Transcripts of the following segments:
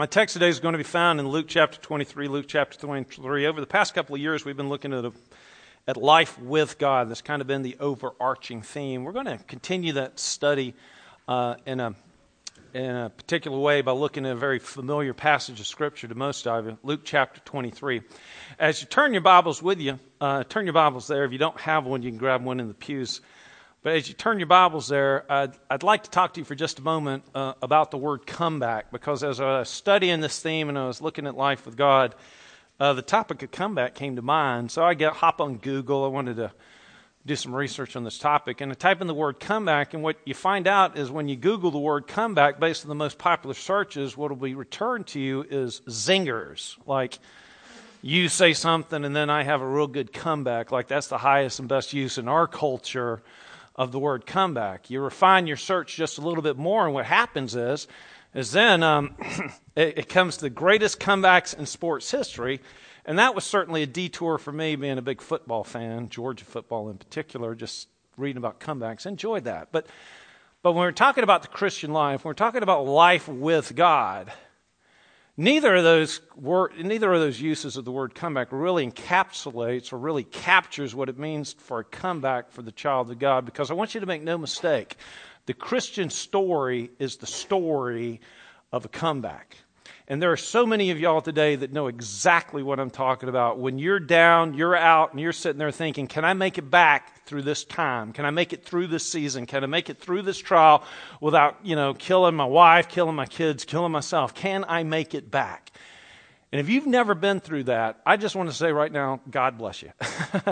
My text today is going to be found in Luke chapter 23, Luke chapter 23. Over the past couple of years, we've been looking at life with God. That's kind of been the overarching theme. We're going to continue that study in a particular way by looking at a very familiar passage of Scripture to most of you, Luke chapter 23. As you turn your Bibles with you, turn your Bibles there. If you don't have one, you can grab one in the pews. But as you turn your Bibles there, I'd like to talk to you for just a moment about the word comeback, because as I was studying this theme and I was looking at life with God, the topic of comeback came to mind. So I hop on Google. I wanted to do some research on this topic, and I type in the word comeback, and what you find out is when you Google the word comeback, based on the most popular searches, what will be returned to you is zingers, like you say something and then I have a real good comeback. Like that's the highest and best use in our culture of the word comeback. You refine your search just a little bit more, and what happens is then it comes to the greatest comebacks in sports history, and that was certainly a detour for me, being a big football fan, Georgia football in particular, just reading about comebacks. Enjoyed that. But when we're talking about the Christian life, when we're talking about life with God, neither of those uses of the word comeback really encapsulates or really captures what it means for a comeback for the child of God, because I want you to make no mistake, the Christian story is the story of a comeback. And there are so many of y'all today that know exactly what I'm talking about. When you're down, you're out, and you're sitting there thinking, can I make it back through this time? Can I make it through this season? Can I make it through this trial without, killing my wife, killing my kids, killing myself? Can I make it back? And if you've never been through that, I just want to say right now, God bless you.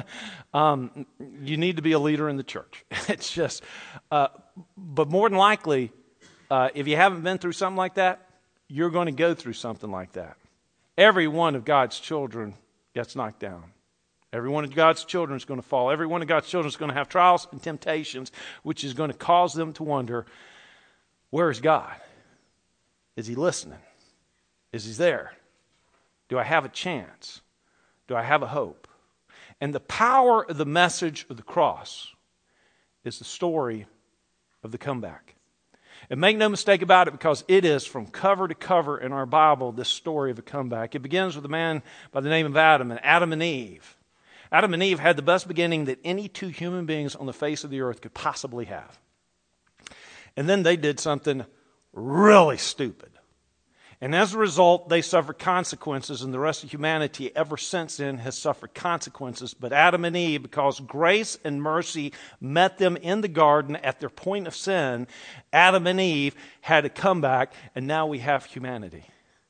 You need to be a leader in the church. It's just, but more than likely, if you haven't been through something like that, you're going to go through something like that. Every one of God's children gets knocked down. Every one of God's children is going to fall. Every one of God's children is going to have trials and temptations, which is going to cause them to wonder, where is God? Is He listening? Is He there? Do I have a chance? Do I have a hope? And the power of the message of the cross is the story of the comeback. And make no mistake about it, because it is from cover to cover in our Bible, this story of a comeback. It begins with a man by the name of Adam and Eve. Adam and Eve had the best beginning that any two human beings on the face of the earth could possibly have. And then they did something really stupid. And as a result, they suffered consequences, and the rest of humanity ever since then has suffered consequences. But Adam and Eve, because grace and mercy met them in the garden at their point of sin, Adam and Eve had a comeback, and now we have humanity.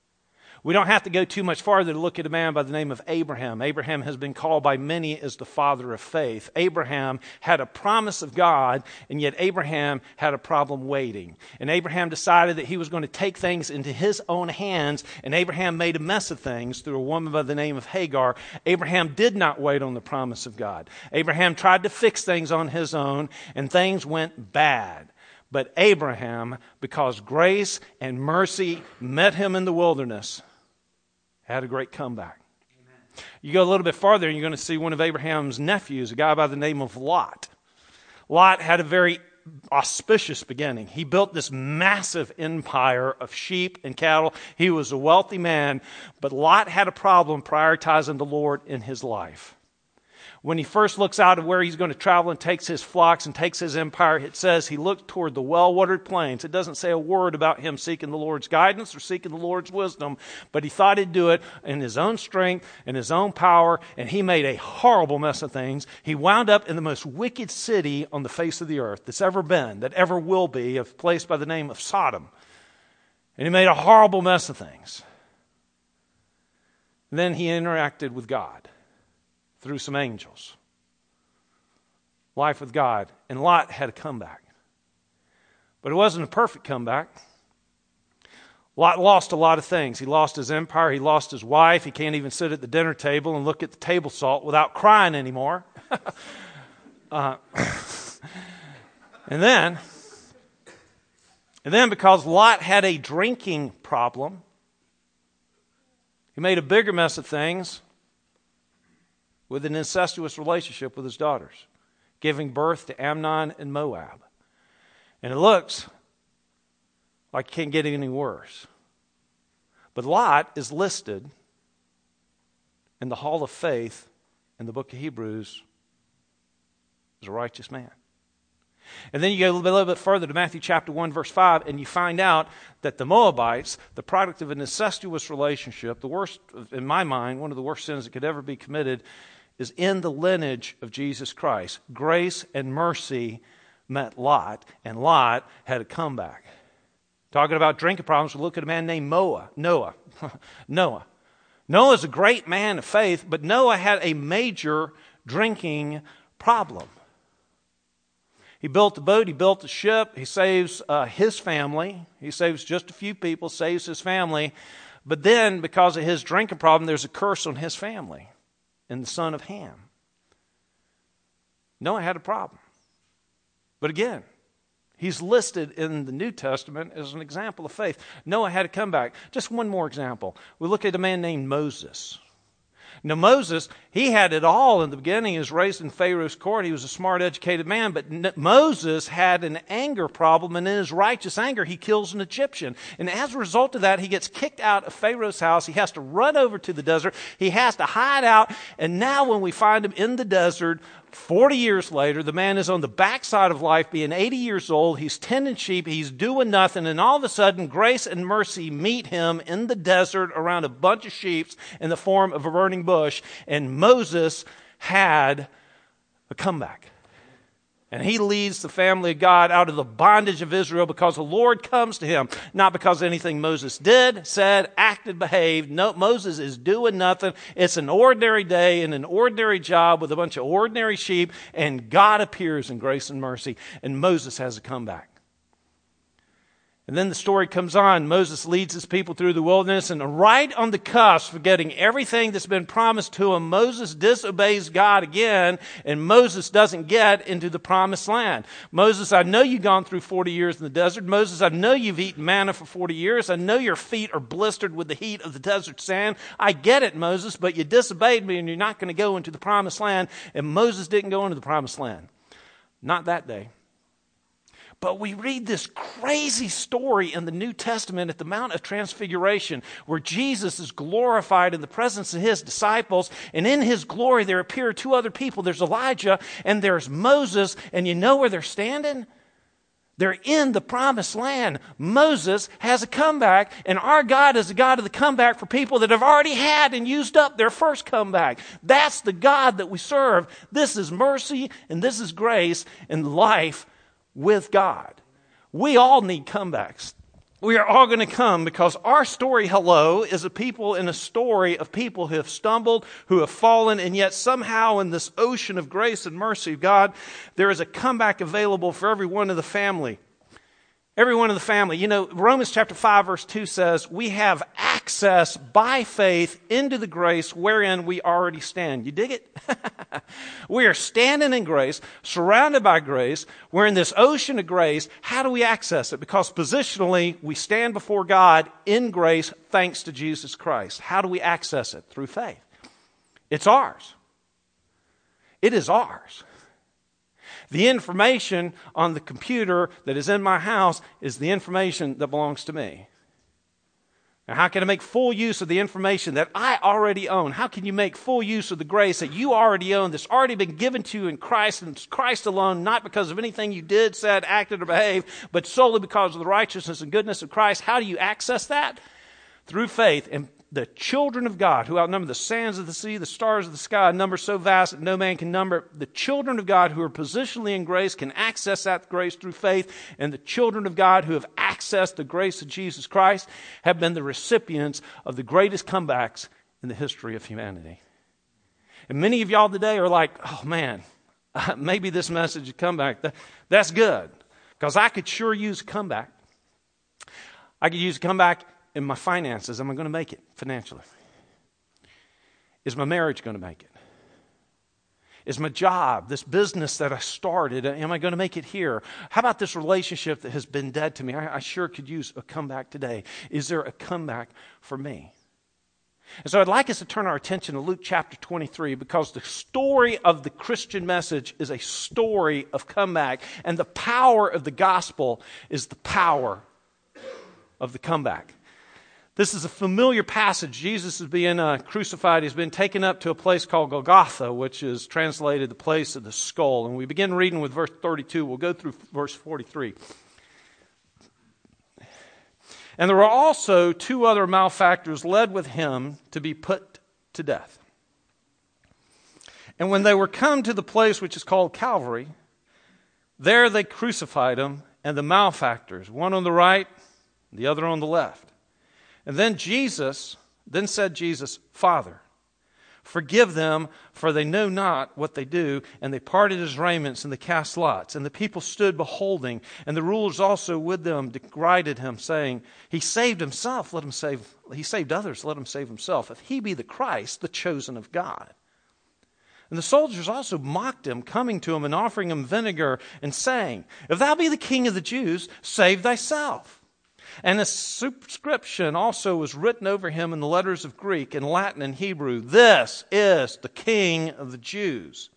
We don't have to go too much farther to look at a man by the name of Abraham. Abraham has been called by many as the father of faith. Abraham had a promise of God, and yet Abraham had a problem waiting. And Abraham decided that he was going to take things into his own hands, and Abraham made a mess of things through a woman by the name of Hagar. Abraham did not wait on the promise of God. Abraham tried to fix things on his own, and things went bad. But Abraham, because grace and mercy met him in the wilderness, had a great comeback. Amen. You go a little bit farther and you're going to see one of Abraham's nephews, a guy by the name of Lot. Lot had a very auspicious beginning. He built this massive empire of sheep and cattle. He was a wealthy man, but Lot had a problem prioritizing the Lord in his life. When he first looks out of where he's going to travel and takes his flocks and takes his empire, it says he looked toward the well-watered plains. It doesn't say a word about him seeking the Lord's guidance or seeking the Lord's wisdom, but he thought he'd do it in his own strength and his own power, and he made a horrible mess of things. He wound up in the most wicked city on the face of the earth that's ever been, that ever will be, a place by the name of Sodom. And he made a horrible mess of things. And then he interacted with God through some angels. Life with God. And Lot had a comeback. But it wasn't a perfect comeback. Lot lost a lot of things. He lost his empire. He lost his wife. He can't even sit at the dinner table and look at the table salt without crying anymore. And then because Lot had a drinking problem, he made a bigger mess of things with an incestuous relationship with his daughters, giving birth to Amnon and Moab. And it looks like it can't get any worse. But Lot is listed in the Hall of Faith in the book of Hebrews as a righteous man. And then you go a little bit further to Matthew chapter 1, verse 5, and you find out that the Moabites, the product of an incestuous relationship, the worst, in my mind, one of the worst sins that could ever be committed, is in the lineage of Jesus Christ. Grace and mercy met Lot, and Lot had a comeback. Talking about drinking problems, we look at a man named Noah. Noah's a great man of faith, but Noah had a major drinking problem. He built the boat, he built the ship, he saves his family. He saves just a few people, saves his family. But then, because of his drinking problem, there's a curse on his family and the son of Ham. Noah had a problem. But again, he's listed in the New Testament as an example of faith. Noah had a comeback. Just one more example. We look at a man named Moses. Now Moses, he had it all in the beginning. He was raised in Pharaoh's court. He was a smart, educated man. But Moses had an anger problem, and in his righteous anger, he kills an Egyptian. And as a result of that, he gets kicked out of Pharaoh's house. He has to run over to the desert. He has to hide out. And now when we find him in the desert, 40 years later, the man is on the backside of life, being 80 years old. He's tending sheep. He's doing nothing. And all of a sudden, grace and mercy meet him in the desert around a bunch of sheep in the form of a burning bush. And Moses had a comeback. And he leads the family of God out of the bondage of Israel because the Lord comes to him. Not because of anything Moses did, said, acted, behaved. No, Moses is doing nothing. It's an ordinary day in an ordinary job with a bunch of ordinary sheep. And God appears in grace and mercy. And Moses has a comeback. And then the story comes on. Moses leads his people through the wilderness, and right on the cusp of getting everything that's been promised to him, Moses disobeys God again, and Moses doesn't get into the promised land. Moses, I know you've gone through 40 years in the desert. Moses, I know you've eaten manna for 40 years. I know your feet are blistered with the heat of the desert sand. I get it, Moses, but you disobeyed me, and you're not going to go into the promised land. And Moses didn't go into the promised land. Not that day. But we read this crazy story in the New Testament at the Mount of Transfiguration where Jesus is glorified in the presence of his disciples. And in his glory there appear two other people. There's Elijah and there's Moses. And you know where they're standing? They're in the promised land. Moses has a comeback, and our God is the God of the comeback for people that have already had and used up their first comeback. That's the God that we serve. This is mercy and this is grace and life with God. We all need comebacks. We are all going to come because our story, hello, is a people in a story of people who have stumbled, who have fallen, and yet somehow in this ocean of grace and mercy of God, there is a comeback available for every one of the family. Every one of the family. You know, Romans chapter 5 verse 2 says, we have access by faith into the grace wherein we already stand. You dig it? We are standing in grace, surrounded by grace. We're in this ocean of grace. How do we access it? Because positionally, we stand before God in grace thanks to Jesus Christ. How do we access it? Through faith. It's ours. It is ours. The information on the computer that is in my house is the information that belongs to me. Now, how can I make full use of the information that I already own? How can you make full use of the grace that you already own, that's already been given to you in Christ, and it's Christ alone, not because of anything you did, said, acted, or behaved, but solely because of the righteousness and goodness of Christ? How do you access that? Through faith. And the children of God, who outnumber the sands of the sea, the stars of the sky, a number so vast that no man can number. The children of God who are positionally in grace can access that grace through faith. And the children of God who have accessed the grace of Jesus Christ have been the recipients of the greatest comebacks in the history of humanity. And many of y'all today are like, oh man, maybe this message of comeback, that's good. Because I could sure use a comeback. I could use a comeback in my finances. Am I going to make it financially? Is my marriage going to make it? Is my job, this business that I started, am I going to make it here? How about this relationship that has been dead to me? I sure could use a comeback today. Is there a comeback for me? And so I'd like us to turn our attention to Luke chapter 23 because the story of the Christian message is a story of comeback. And the power of the gospel is the power of the comeback. This is a familiar passage. Jesus is being crucified. He's been taken up to a place called Golgotha, which is translated the place of the skull. And we begin reading with verse 32. We'll go through verse 43. And there were also 2 other malefactors led with him to be put to death. And when they were come to the place which is called Calvary, there they crucified him and the malefactors, one on the right, the other on the left. And then said Jesus, Father, forgive them, for they know not what they do. And they parted his raiments, and they cast lots. And the people stood beholding, and the rulers also with them derided him, saying, He saved himself, he saved others, let him save himself. If he be the Christ, the chosen of God. And the soldiers also mocked him, coming to him and offering him vinegar, and saying, If thou be the King of the Jews, save thyself. And a superscription also was written over him in the letters of Greek and Latin and Hebrew, This is the King of the Jews.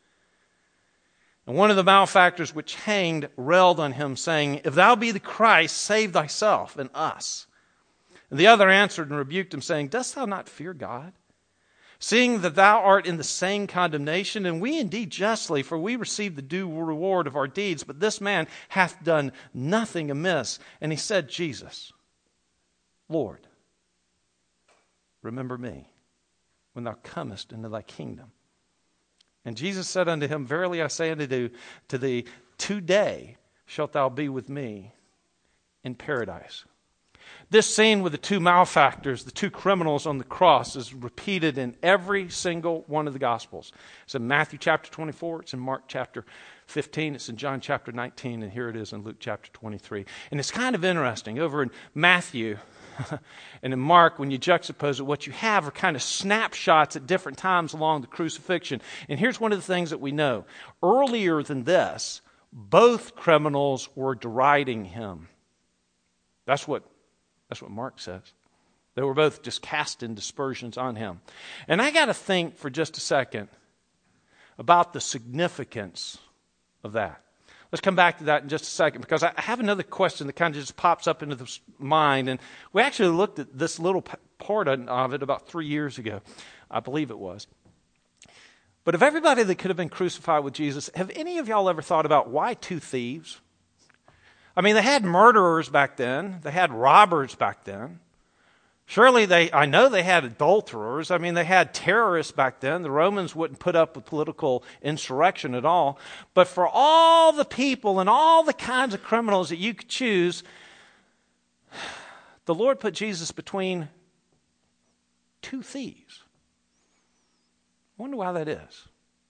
And one of the malefactors which hanged railed on him, saying, If thou be the Christ, save thyself and us. And the other answered and rebuked him, saying, Dost thou not fear God, seeing that thou art in the same condemnation? And we indeed justly, for we receive the due reward of our deeds. But this man hath done nothing amiss. And he said, Jesus, Lord, remember me when thou comest into thy kingdom. And Jesus said unto him, Verily I say unto thee, today shalt thou be with me in paradise. This scene with the 2 malefactors, the 2 criminals on the cross, is repeated in every single one of the Gospels. It's in Matthew chapter 24, it's in Mark chapter 15, it's in John chapter 19, and here it is in Luke chapter 23. And it's kind of interesting. Over in Matthew and in Mark, when you juxtapose it, what you have are kind of snapshots at different times along the crucifixion. And here's one of the things that we know. Earlier than this, both criminals were deriding him. That's what Mark says. They were both just casting dispersions on him. And I got to think for just a second about the significance of that. Let's come back to that in just a second, because I have another question that kind of just pops up into the mind. And we actually looked at this little part of it about 3 years ago, I believe it was. But of everybody that could have been crucified with Jesus, have any of y'all ever thought about why 2 thieves? I mean, they had murderers back then. They had robbers back then. Surely I know they had adulterers. I mean, they had terrorists back then. The Romans wouldn't put up with political insurrection at all. But for all the people and all the kinds of criminals that you could choose, the Lord put Jesus between 2 thieves. I wonder why that is.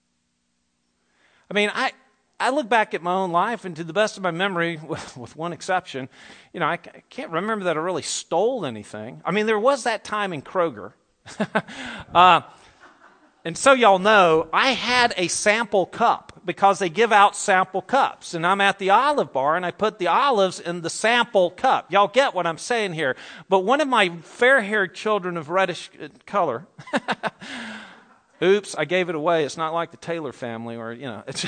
I mean, I look back at my own life, and to the best of my memory, with one exception, I can't remember that I really stole anything. I mean, there was that time in Kroger. And so y'all know, I had a sample cup, because they give out sample cups. And I'm at the Olive Bar, and I put the olives in the sample cup. Y'all get what I'm saying here. But one of my fair-haired children of reddish color... Oops, I gave it away. It's not like the Taylor family, or, it's...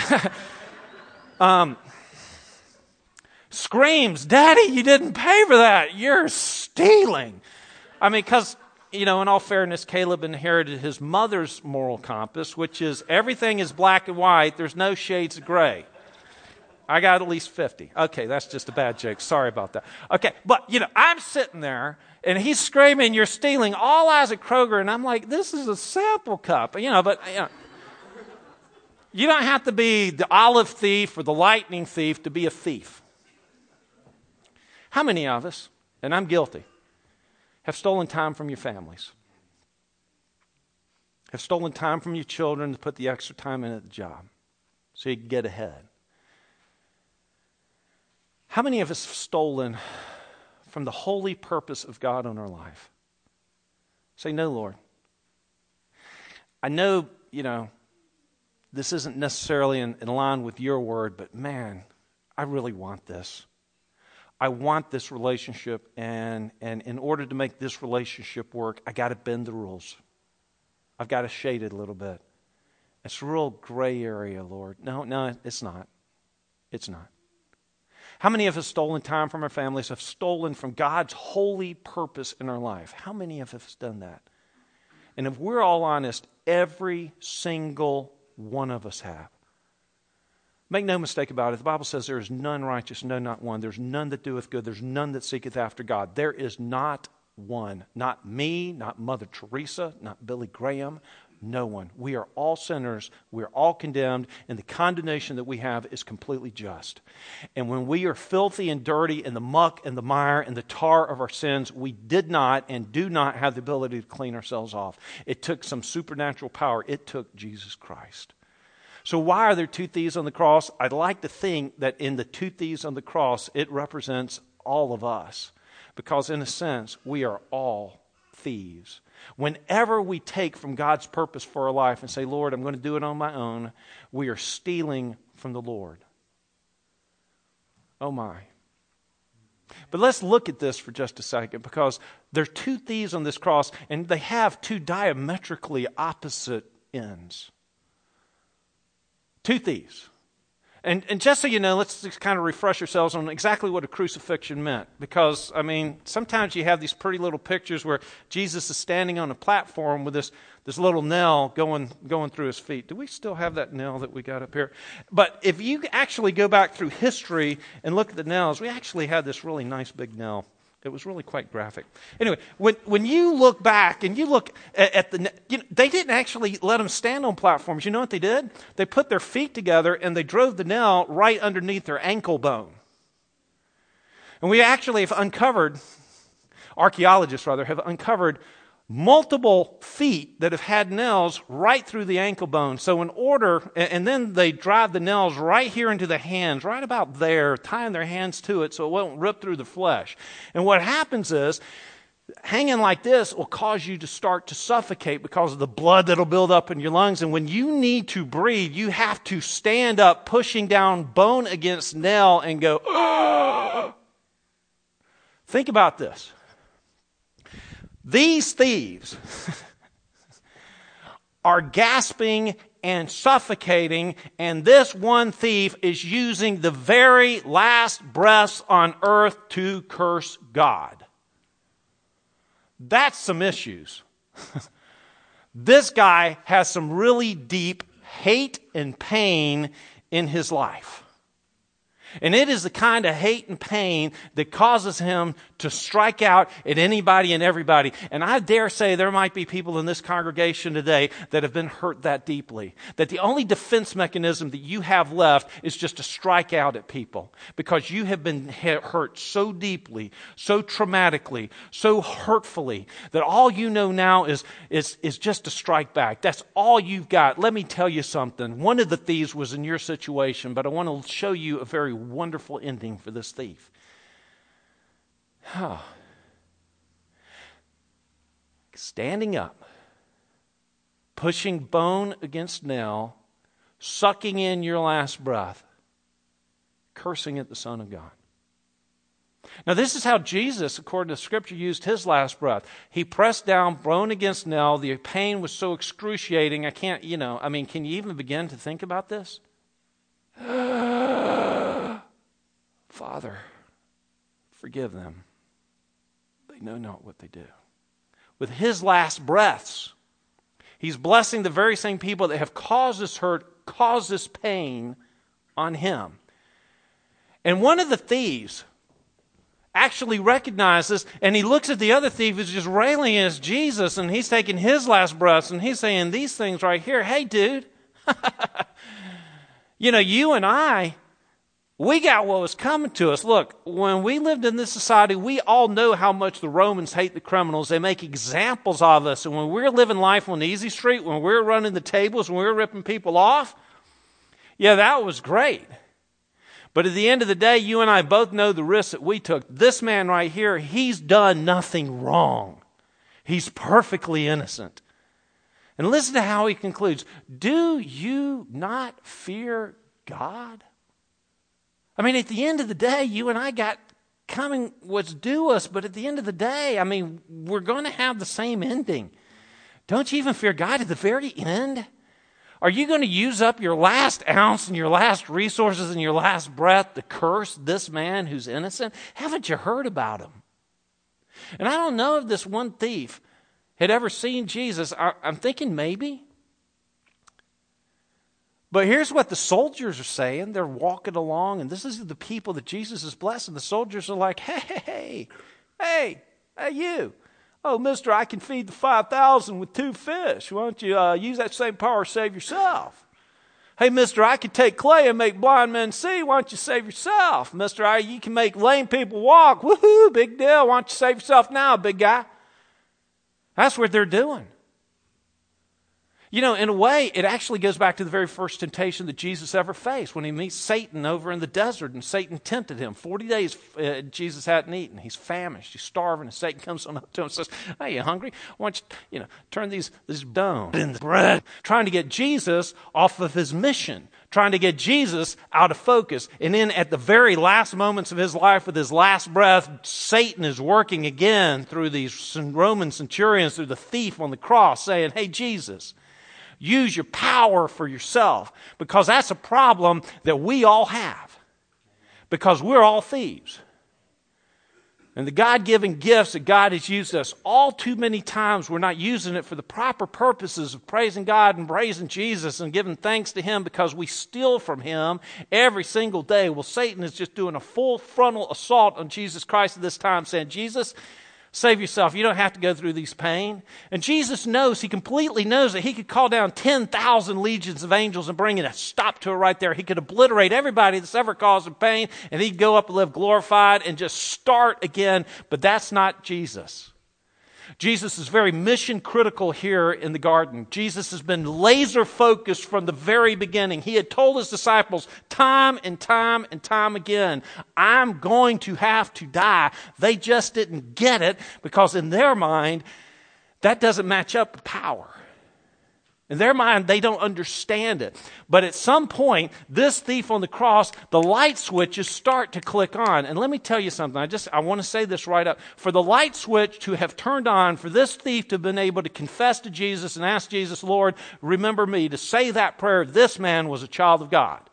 screams, Daddy, you didn't pay for that. You're stealing. I mean, because, in all fairness, Caleb inherited his mother's moral compass, which is everything is black and white. There's no shades of gray. I got at least 50. Okay, that's just a bad joke. Sorry about that. Okay, but, I'm sitting there, and he's screaming, you're stealing. All eyes at Kroger, and I'm like, this is a sample cup. But you don't have to be the olive thief or the lightning thief to be a thief. How many of us, and I'm guilty, have stolen time from your families? Have stolen time from your children to put the extra time in at the job so you can get ahead? How many of us have stolen from the holy purpose of God on our life? Say, no, Lord. I know, this isn't necessarily in line with your word, but man, I really want this. I want this relationship, and in order to make this relationship work, I got to bend the rules. I've got to shade it a little bit. It's a real gray area, Lord. No, it's not. It's not. How many of us have stolen time from our families, have stolen from God's holy purpose in our life? How many of us have done that? And if we're all honest, every single one of us have. Make no mistake about it. The Bible says there is none righteous, no, not one. There's none that doeth good. There's none that seeketh after God. There is not one. Not me, not Mother Teresa, not Billy Graham. No one. We are all sinners. We are all condemned. And the condemnation that we have is completely just. And when we are filthy and dirty in the muck and the mire and the tar of our sins, we did not and do not have the ability to clean ourselves off. It took some supernatural power. It took Jesus Christ. So why are there two thieves on the cross? I'd like to think that in the two thieves on the cross, it represents all of us. Because in a sense, we are all thieves. Whenever we take from God's purpose for our life and say, Lord, I'm going to do it on my own, we are stealing from the Lord. Oh my. But let's look at this for just a second, because there are two thieves on this cross, and they have two diametrically opposite ends. Two thieves. And just so you know, let's just kind of refresh ourselves on exactly what a crucifixion meant. Because, I mean, sometimes you have these pretty little pictures where Jesus is standing on a platform with this little nail going through his feet. Do we still have that nail that we got up here? But if you actually go back through history and look at the nails, we actually had this really nice big nail. It was really quite graphic. Anyway, when you look back and you look at they didn't actually let them stand on platforms. You know what they did? They put their feet together and they drove the nail right underneath their ankle bone. And we actually have uncovered, archaeologists rather, have uncovered multiple feet that have had nails right through the ankle bone. So in order, and then they drive the nails right here into the hands, right about there, tying their hands to it so it won't rip through the flesh. And what happens is, hanging like this will cause you to start to suffocate because of the blood that'll build up in your lungs. And when you need to breathe, you have to stand up, pushing down bone against nail and go, "Ugh!" Think about this. These thieves are gasping and suffocating, and this one thief is using the very last breaths on earth to curse God. That's some issues. This guy has some really deep hate and pain in his life. And it is the kind of hate and pain that causes him to strike out at anybody and everybody. And I dare say there might be people in this congregation today that have been hurt that deeply. That the only defense mechanism that you have left is just to strike out at people. Because you have been hurt so deeply, so traumatically, so hurtfully, that all you know now is just to strike back. That's all you've got. Let me tell you something. One of the thieves was in your situation, but I want to show you a very wonderful ending for this thief. Standing up, pushing bone against nail, sucking in your last breath, cursing at the Son of God. Now this is how Jesus, according to Scripture, used his last breath. He pressed down, bone against nail. The pain was so excruciating, can you even begin to think about this? Father, forgive them. They know not what they do. With his last breaths, he's blessing the very same people that have caused this hurt, caused this pain on him. And one of the thieves actually recognizes, and he looks at the other thief who's just railing against Jesus, and he's taking his last breaths, and he's saying these things right here. Hey, dude, you and I, we got what was coming to us. Look, when we lived in this society, we all know how much the Romans hate the criminals. They make examples of us. And when we're living life on the easy street, when we're running the tables, when we're ripping people off, yeah, that was great. But at the end of the day, you and I both know the risks that we took. This man right here, he's done nothing wrong. He's perfectly innocent. And listen to how he concludes. Do you not fear God? I mean, at the end of the day, you and I got coming what's due us, but at the end of the day, we're going to have the same ending. Don't you even fear God at the very end? Are you going to use up your last ounce and your last resources and your last breath to curse this man who's innocent? Haven't you heard about him? And I don't know if this one thief had ever seen Jesus. I'm thinking maybe. But here's what the soldiers are saying. They're walking along, and this is the people that Jesus is blessing. The soldiers are like, hey, you. Oh, mister, I can feed the 5,000 with 2 fish. Why don't you use that same power to save yourself? Hey, mister, I can take clay and make blind men see. Why don't you save yourself? Mister, you can make lame people walk. Woohoo, big deal. Why don't you save yourself now, big guy? That's what they're doing. You know, in a way, it actually goes back to the very first temptation that Jesus ever faced when he meets Satan over in the desert, and Satan tempted him. 40 days Jesus hadn't eaten. He's famished. He's starving, and Satan comes on up to him and says, hey, you hungry? Why don't you, turn these bones into bread? Trying to get Jesus off of his mission, trying to get Jesus out of focus. And then at the very last moments of his life, with his last breath, Satan is working again through these Roman centurions, through the thief on the cross, saying, hey, Jesus, use your power for yourself, because that's a problem that we all have, because we're all thieves. And the God-given gifts that God has used us, all too many times we're not using it for the proper purposes of praising God and praising Jesus and giving thanks to Him, because we steal from Him every single day. Well, Satan is just doing a full frontal assault on Jesus Christ at this time, saying, Jesus, save yourself. You don't have to go through these pain. And Jesus knows, he completely knows that he could call down 10,000 legions of angels and bring it a stop to it right there. He could obliterate everybody that's ever caused him pain, and he'd go up and live glorified and just start again. But that's not Jesus. Jesus is very mission critical here in the garden. Jesus has been laser focused from the very beginning. He had told his disciples time and time and time again, I'm going to have to die. They just didn't get it, because in their mind, that doesn't match up with power. In their mind, they don't understand it. But at some point, this thief on the cross, the light switches start to click on. And let me tell you something. I want to say this right up. For the light switch to have turned on, for this thief to have been able to confess to Jesus and ask Jesus, Lord, remember me, to say that prayer, this man was a child of God.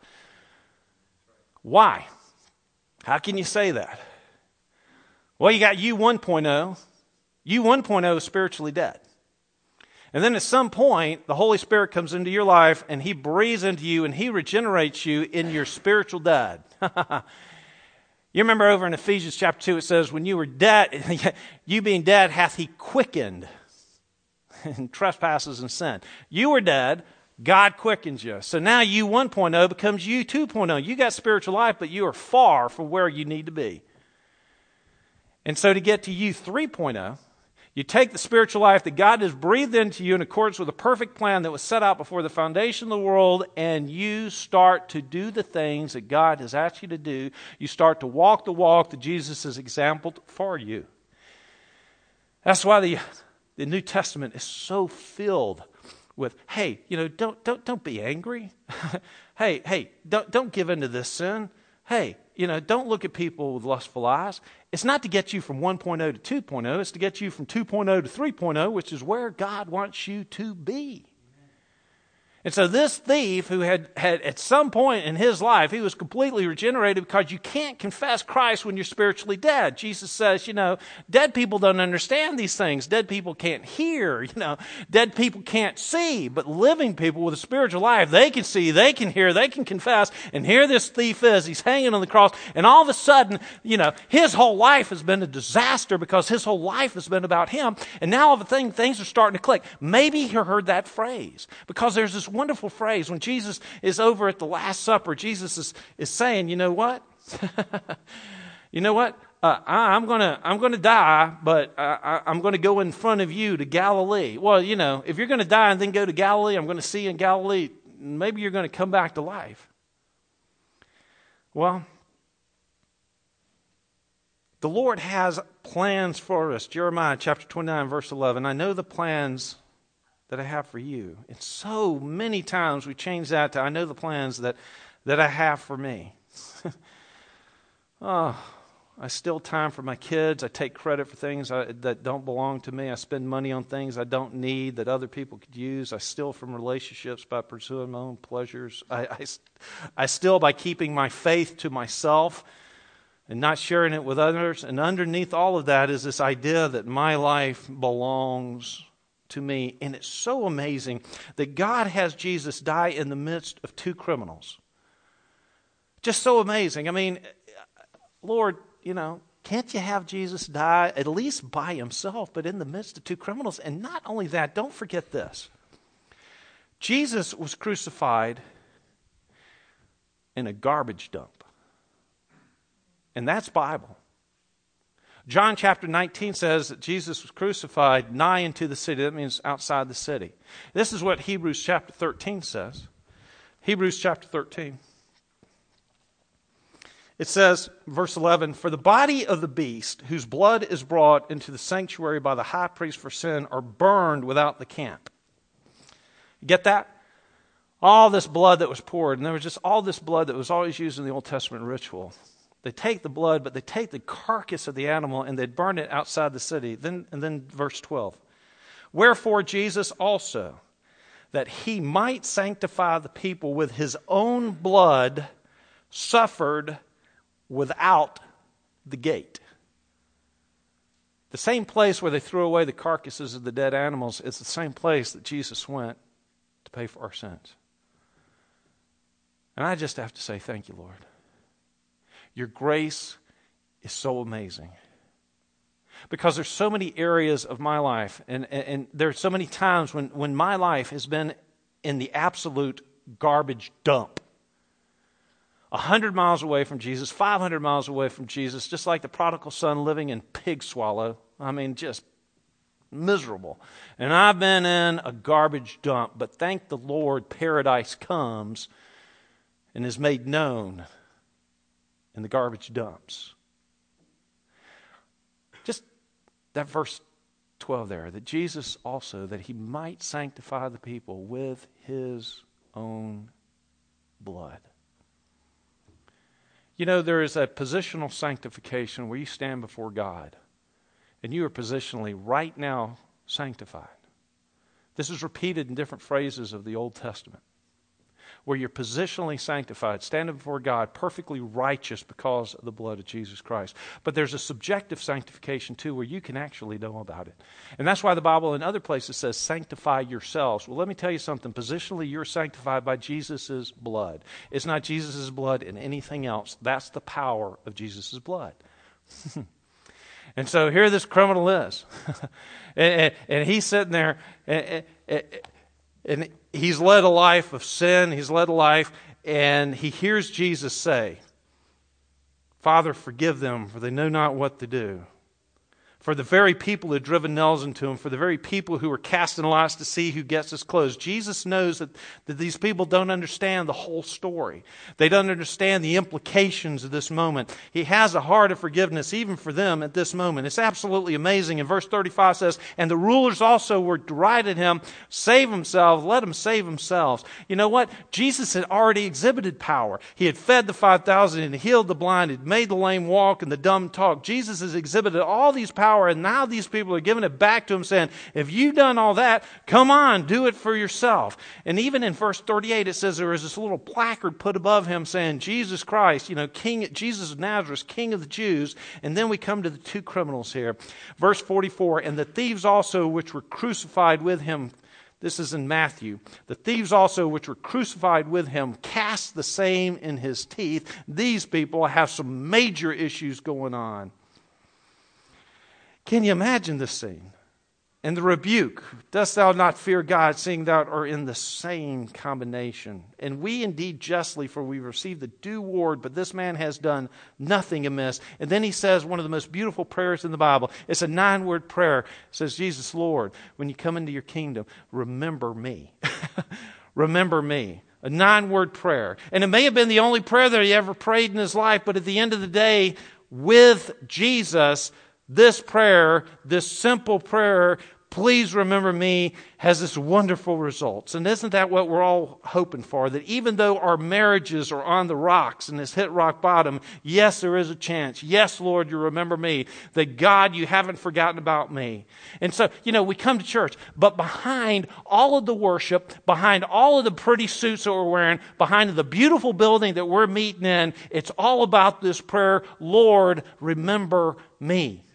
Why? How can you say that? Well, you got you 1.0. You 1.0 is spiritually dead. And then at some point, the Holy Spirit comes into your life and He breathes into you and He regenerates you in your spiritual dead. You remember over in Ephesians chapter 2, it says, when you were dead, you being dead hath He quickened in trespasses and sin. You were dead, God quickens you. So now you 1.0 becomes you 2.0. You got spiritual life, but you are far from where you need to be. And so to get to you 3.0, you take the spiritual life that God has breathed into you in accordance with a perfect plan that was set out before the foundation of the world, and you start to do the things that God has asked you to do. You start to walk the walk that Jesus has exampled for you. That's why the New Testament is so filled with, hey, don't be angry. hey, don't give in to this sin. Hey, don't look at people with lustful eyes. It's not to get you from 1.0 to 2.0. It's to get you from 2.0 to 3.0, which is where God wants you to be. And so this thief, who had at some point in his life, he was completely regenerated, because you can't confess Christ when you're spiritually dead. Jesus says, dead people don't understand these things. Dead people can't hear, dead people can't see. But living people with a spiritual life, they can see, they can hear, they can confess. And here this thief is, he's hanging on the cross. And all of a sudden, his whole life has been a disaster, because his whole life has been about him. And now all of a sudden, things are starting to click. Maybe he heard that phrase, because there's this wonderful phrase when Jesus is over at the Last Supper. Jesus is saying, you know what? I'm gonna die, but I'm gonna go in front of you to Galilee. Well, if you're gonna die and then go to Galilee, I'm gonna see you in Galilee. Maybe you're gonna come back to life. Well, the Lord has plans for us. Jeremiah chapter 29, verse 11. I know the plans that I have for you. And so many times we change that to, I know the plans that I have for me. Oh, I steal time from my kids. I take credit for things that don't belong to me. I spend money on things I don't need that other people could use. I steal from relationships by pursuing my own pleasures. I steal by keeping my faith to myself and not sharing it with others. And underneath all of that is this idea that my life belongs to me. And it's so amazing that God has Jesus die in the midst of two criminals. Just so amazing. I mean, Lord, can't you have Jesus die at least by himself, but in the midst of two criminals? And not only that, don't forget this. Jesus was crucified in a garbage dump. And that's Bible. John chapter 19 says that Jesus was crucified nigh into the city. That means outside the city. This is what Hebrews chapter 13 says. Hebrews chapter 13. It says, verse 11, "For the body of the beast, whose blood is brought into the sanctuary by the high priest for sin, are burned without the camp." You get that? All this blood that was poured, and there was just all this blood that was always used in the Old Testament ritual. They take the blood, but they take the carcass of the animal and they'd burn it outside the city. Then verse 12. "Wherefore Jesus also, that he might sanctify the people with his own blood, suffered without the gate." The same place where they threw away the carcasses of the dead animals is the same place that Jesus went to pay for our sins. And I just have to say, thank you, Lord. Your grace is so amazing. Because there's so many areas of my life, and there's so many times when my life has been in the absolute garbage dump. 100 miles away from Jesus, 500 miles away from Jesus, just like the prodigal son living in pig swallow. I mean, just miserable. And I've been in a garbage dump, but thank the Lord, paradise comes and is made known in the garbage dumps. Just that verse 12 there, that Jesus also, that he might sanctify the people with his own blood. There is a positional sanctification where you stand before God and you are positionally right now sanctified. This is repeated in different phrases of the Old Testament, where you're positionally sanctified, standing before God, perfectly righteous because of the blood of Jesus Christ. But there's a subjective sanctification too, where you can actually know about it. And that's why the Bible in other places says, sanctify yourselves. Well, let me tell you something. Positionally, you're sanctified by Jesus' blood. It's not Jesus' blood in anything else. That's the power of Jesus' blood. And so here this criminal is. and he's sitting there, and he's led a life of sin. He's led a life, and he hears Jesus say, "Father, forgive them, for they know not what to do." For the very people who had driven nails into him, for the very people who were casting lots to see who gets his clothes. Jesus knows that these people don't understand the whole story. They don't understand the implications of this moment. He has a heart of forgiveness even for them at this moment. It's absolutely amazing. And verse 35 says, "And the rulers also were derided him, save themselves, let them save themselves." You know what? Jesus had already exhibited power. He had fed the 5,000 and healed the blind, had made the lame walk and the dumb talk. Jesus has exhibited all these powers. And now these people are giving it back to him saying, if you've done all that, come on, do it for yourself. And even in verse 38, it says there was this little placard put above him saying, Jesus Christ, King, Jesus of Nazareth, King of the Jews. And then we come to the two criminals here. Verse 44, "And the thieves also which were crucified with him," this is in Matthew, "the thieves also which were crucified with him cast the same in his teeth." These people have some major issues going on. Can you imagine this scene? And the rebuke, "Dost thou not fear God, seeing thou art in the same combination? And we indeed justly, for we receive the due reward, but this man has done nothing amiss." And then he says one of the most beautiful prayers in the Bible. It's a 9-word prayer. It says, "Jesus, Lord, when you come into your kingdom, remember me." Remember me. A 9-word prayer. And it may have been the only prayer that he ever prayed in his life, but at the end of the day, with Jesus, this prayer, this simple prayer, please remember me, has this wonderful results. And isn't that what we're all hoping for? That even though our marriages are on the rocks and has hit rock bottom, yes, there is a chance. Yes, Lord, you remember me. That God, you haven't forgotten about me. And so, we come to church, but behind all of the worship, behind all of the pretty suits that we're wearing, behind the beautiful building that we're meeting in, it's all about this prayer, Lord, remember me.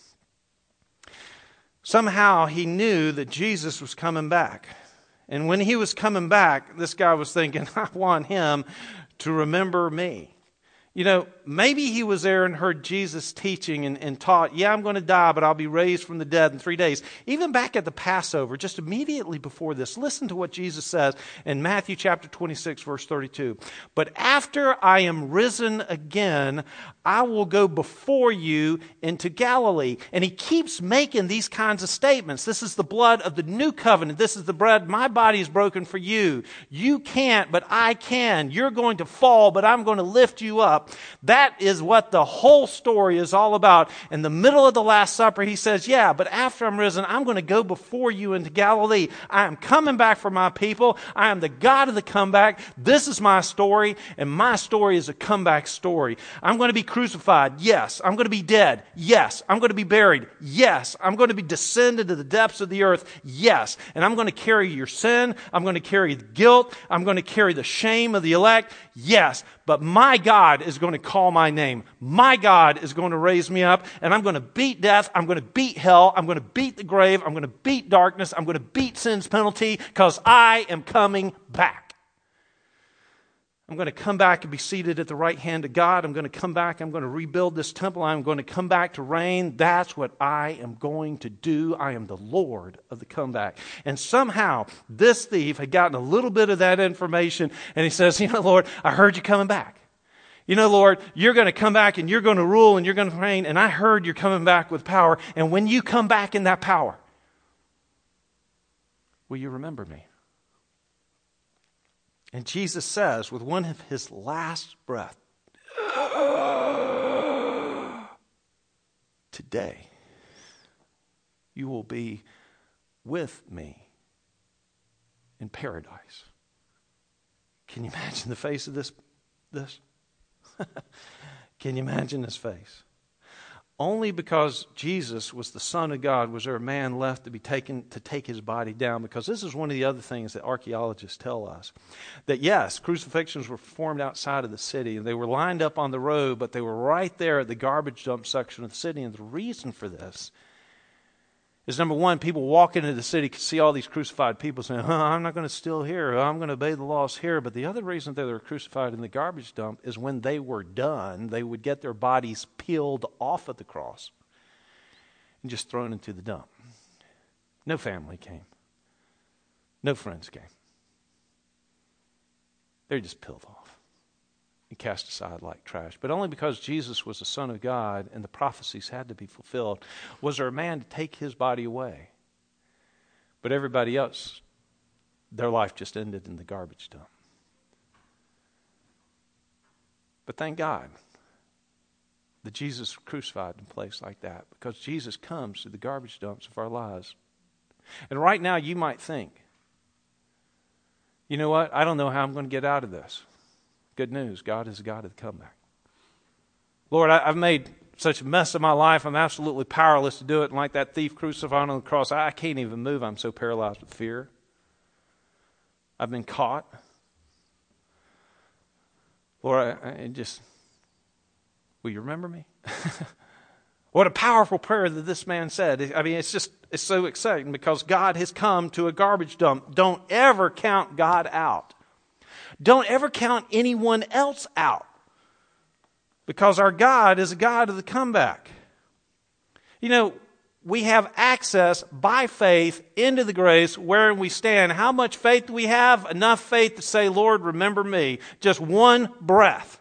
Somehow he knew that Jesus was coming back. And when he was coming back, this guy was thinking, I want him to remember me. Maybe he was there and heard Jesus teaching and taught, yeah, I'm going to die, but I'll be raised from the dead in 3 days. Even back at the Passover, just immediately before this, listen to what Jesus says in Matthew chapter 26, verse 32. But after I am risen again, I will go before you into Galilee. And he keeps making these kinds of statements. This is the blood of the new covenant. This is the bread. My body is broken for you. You can't, but I can. You're going to fall, but I'm going to lift you up. That is what the whole story is all about. In the middle of the Last Supper, he says, yeah, but after I'm risen, I'm going to go before you into Galilee. I am coming back for my people. I am the God of the comeback. This is my story, and my story is a comeback story. I'm going to be crucified. Yes. I'm going to be dead. Yes. I'm going to be buried. Yes. I'm going to be descended to the depths of the earth. Yes. And I'm going to carry your sin. I'm going to carry the guilt. I'm going to carry the shame of the elect. Yes. But my God is going to call my name. My God is going to raise me up, and I'm going to beat death. I'm going to beat hell. I'm going to beat the grave. I'm going to beat darkness. I'm going to beat sin's penalty because I am coming back. I'm going to come back and be seated at the right hand of God. I'm going to come back. I'm going to rebuild this temple. I'm going to come back to reign. That's what I am going to do. I am the Lord of the comeback. And somehow this thief had gotten a little bit of that information, and he says, Lord, I heard you coming back. Lord, you're going to come back and you're going to rule and you're going to reign, and I heard you're coming back with power. And when you come back in that power, will you remember me? And Jesus says, with one of his last breath, today you will be with me in paradise. Can you imagine the face of this? Can you imagine his face? Only because Jesus was the Son of God was there a man left to be taken to take his body down. Because this is one of the other things that archaeologists tell us. That yes, crucifixions were performed outside of the city. And they were lined up on the road, but they were right there at the garbage dump section of the city. And the reason for this is, number one, people walk into the city can see all these crucified people saying, I'm not going to steal here. I'm going to obey the laws here. But the other reason that they were crucified in the garbage dump is when they were done, they would get their bodies peeled off of the cross and just thrown into the dump. No family came. No friends came. They were just peeled off and cast aside like trash. But only because Jesus was the Son of God and the prophecies had to be fulfilled was there a man to take his body away. But everybody else, their life just ended in the garbage dump. But thank God that Jesus was crucified in a place like that, because Jesus comes to the garbage dumps of our lives. And right now you might think, you know what? I don't know how I'm going to get out of this. Good news, God is a God of the comeback. Lord, I've made such a mess of my life. I'm absolutely powerless to do it. And like that thief crucified on the cross, I can't even move. I'm so paralyzed with fear. I've been caught. Lord, will you remember me? What a powerful prayer that this man said. I mean, it's so exciting because God has come to a garbage dump. Don't ever count God out. Don't ever count anyone else out, because our God is a God of the comeback. We have access by faith into the grace wherein we stand. How much faith do we have? Enough faith to say, Lord, remember me. Just one breath.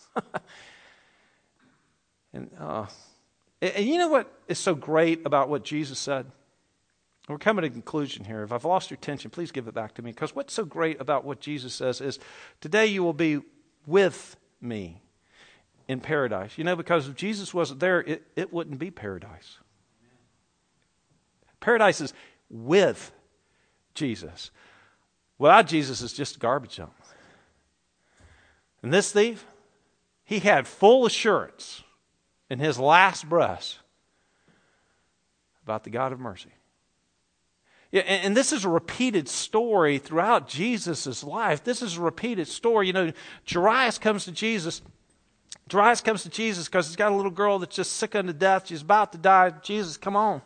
And you know what is so great about what Jesus said? We're coming to a conclusion here. If I've lost your attention, please give it back to me. Because what's so great about what Jesus says is, today you will be with me in paradise. Because if Jesus wasn't there, it wouldn't be paradise. Paradise is with Jesus. Without Jesus, it's just a garbage dump. And this thief, he had full assurance in his last breath about the God of mercy. Yeah, and this is a repeated story throughout Jesus' life. This is a repeated story. You know, Jairus comes to Jesus. Jairus comes to Jesus because he's got a little girl that's just sick unto death. She's about to die. Jesus, come on.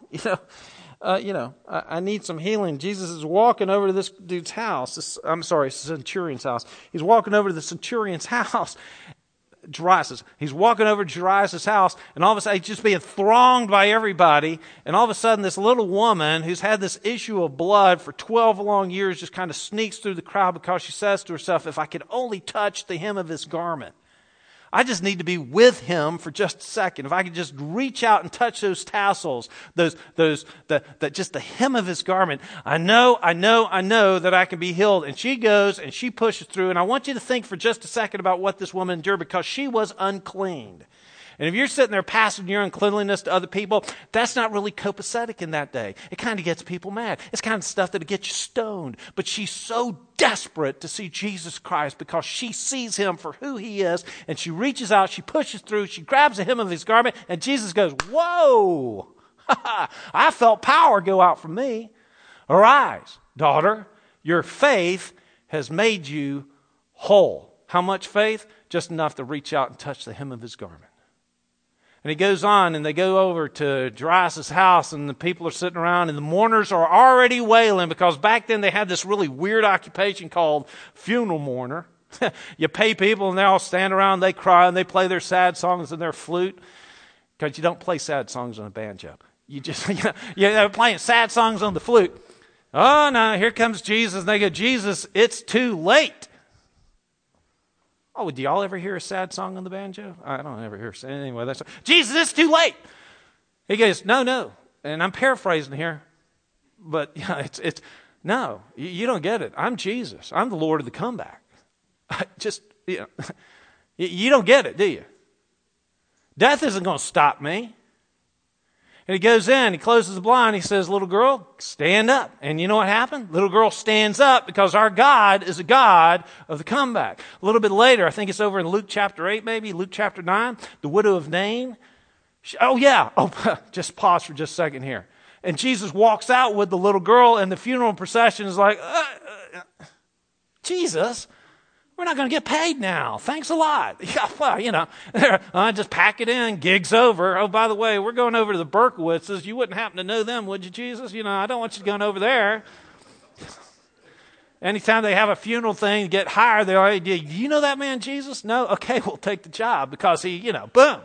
I need some healing. Jesus is walking over to this dude's house. Centurion's house. He's walking over to the centurion's house. He's walking over to Jairus' house, and all of a sudden he's just being thronged by everybody, and all of a sudden this little woman who's had this issue of blood for 12 long years just kind of sneaks through the crowd because she says to herself, if I could only touch the hem of his garment. I just need to be with him for just a second. If I could just reach out and touch those tassels, just the hem of his garment, I know that I can be healed. And she goes and she pushes through. And I want you to think for just a second about what this woman endured, because she was unclean. And if you're sitting there passing your uncleanliness to other people, that's not really copacetic in that day. It kind of gets people mad. It's kind of stuff that'll get you stoned. But she's so desperate to see Jesus Christ because she sees him for who he is. And she reaches out, she pushes through, she grabs the hem of his garment, and Jesus goes, whoa, I felt power go out from me. Arise, daughter, your faith has made you whole. How much faith? Just enough to reach out and touch the hem of his garment. And he goes on, and they go over to Jairus' house, and the people are sitting around, and the mourners are already wailing, because back then they had this really weird occupation called funeral mourner. You pay people, and they all stand around, they cry, and they play their sad songs in their flute, because you don't play sad songs on a banjo. You just, they're playing sad songs on the flute. Oh, no, here comes Jesus, and they go, Jesus, it's too late. Oh, do y'all ever hear a sad song on the banjo? I don't ever hear it. Anyway, that's Jesus, it's too late. He goes, no. And I'm paraphrasing here, but it's no, you don't get it. I'm Jesus. I'm the Lord of the comeback. You don't get it, do you? Death isn't going to stop me. And he goes in, he closes the blind, he says, little girl, stand up. And you know what happened? Little girl stands up, because our God is a God of the comeback. A little bit later, I think it's over in Luke chapter 8 maybe, Luke chapter 9, the widow of Nain. Just pause for just a second here. And Jesus walks out with the little girl, and the funeral procession is like, Jesus, we're not going to get paid now. Thanks a lot. Yeah, well, just pack it in. Gig's over. Oh, by the way, we're going over to the Berkowitzes. You wouldn't happen to know them, would you, Jesus? I don't want you going over there. Anytime they have a funeral thing, get hired, they're like, do you know that man, Jesus? No? Okay, we'll take the job, because he, boom.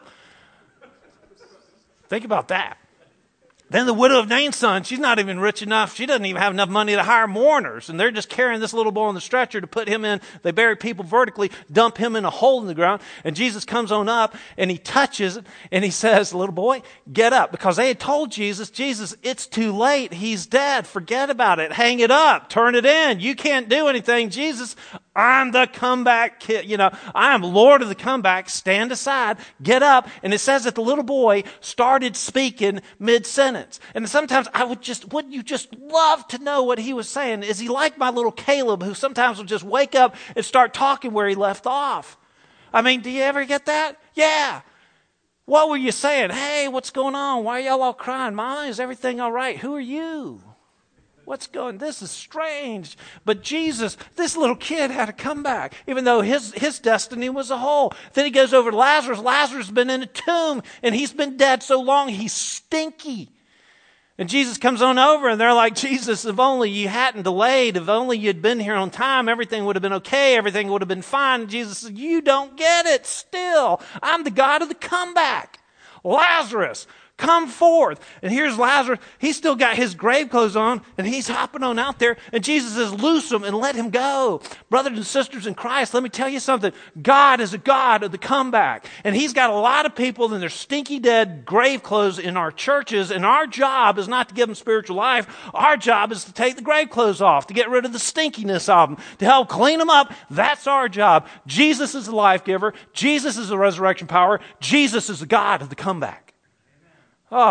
Think about that. Then the widow of Nain's son, she's not even rich enough. She doesn't even have enough money to hire mourners. And they're just carrying this little boy on the stretcher to put him in. They bury people vertically, dump him in a hole in the ground. And Jesus comes on up, and he touches it, and he says, little boy, get up. Because they had told Jesus, it's too late. He's dead. Forget about it. Hang it up. Turn it in. You can't do anything. Jesus, I'm the comeback kid. I am Lord of the comeback. Stand aside. Get up. And it says that the little boy started speaking mid-sentence. And sometimes wouldn't you just love to know what he was saying? Is he like my little Caleb, who sometimes will just wake up and start talking where he left off? I mean, do you ever get that? Yeah. What were you saying? Hey, what's going on? Why are y'all all crying? Ma, is everything all right? Who are you? This is strange. But Jesus, this little kid had a comeback, even though his destiny was a hole. Then he goes over to Lazarus. Lazarus has been in a tomb, and he's been dead so long, he's stinky. And Jesus comes on over, and they're like, Jesus, if only you hadn't delayed, if only you'd been here on time, everything would have been okay, everything would have been fine. And Jesus says, you don't get it still. I'm the God of the comeback. Lazarus, come forth. And here's Lazarus. He's still got his grave clothes on, and he's hopping on out there. And Jesus says, loose him and let him go. Brothers and sisters in Christ, let me tell you something. God is a God of the comeback. And he's got a lot of people in their stinky dead grave clothes in our churches. And our job is not to give them spiritual life. Our job is to take the grave clothes off, to get rid of the stinkiness of them, to help clean them up. That's our job. Jesus is the life giver. Jesus is the resurrection power. Jesus is the God of the comeback. Oh,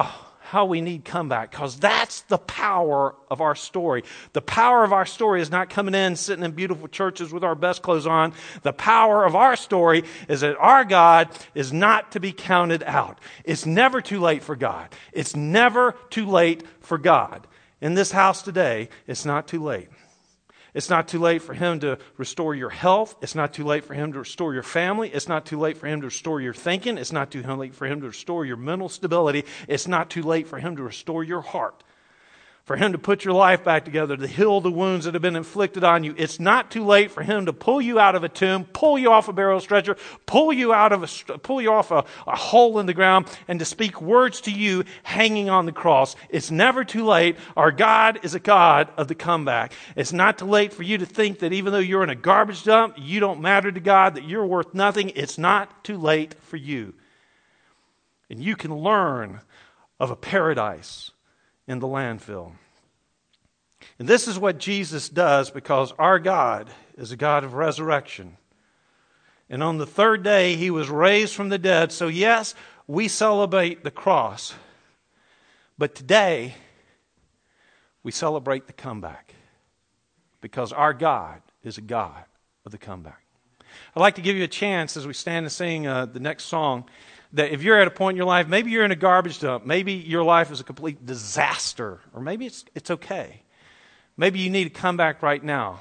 how we need comeback, because that's the power of our story. The power of our story is not coming in, sitting in beautiful churches with our best clothes on. The power of our story is that our God is not to be counted out. It's never too late for God. It's never too late for God. In this house today, it's not too late. It's not too late for Him to restore your health. It's not too late for Him to restore your family. It's not too late for Him to restore your thinking. It's not too late for Him to restore your mental stability. It's not too late for Him to restore your heart. For Him to put your life back together, to heal the wounds that have been inflicted on you. It's not too late for Him to pull you out of a tomb, pull you off a burial stretcher, pull you off a hole in the ground, and to speak words to you hanging on the cross. It's never too late. Our God is a God of the comeback. It's not too late for you to think that even though you're in a garbage dump, you don't matter to God, that you're worth nothing. It's not too late for you. And you can learn of a paradise in the landfill. And this is what Jesus does, because our God is a God of resurrection. And on the third day, He was raised from the dead. So yes, we celebrate the cross. But today, we celebrate the comeback. Because our God is a God of the comeback. I'd like to give you a chance as we stand and sing the next song, that if you're at a point in your life, maybe you're in a garbage dump, maybe your life is a complete disaster, or maybe it's okay. Maybe you need to come back right now.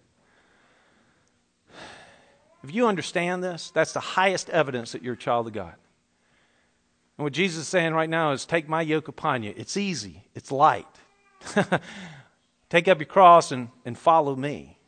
If you understand this, that's the highest evidence that you're a child of God. And what Jesus is saying right now is, take my yoke upon you. It's easy. It's light. Take up your cross and follow me.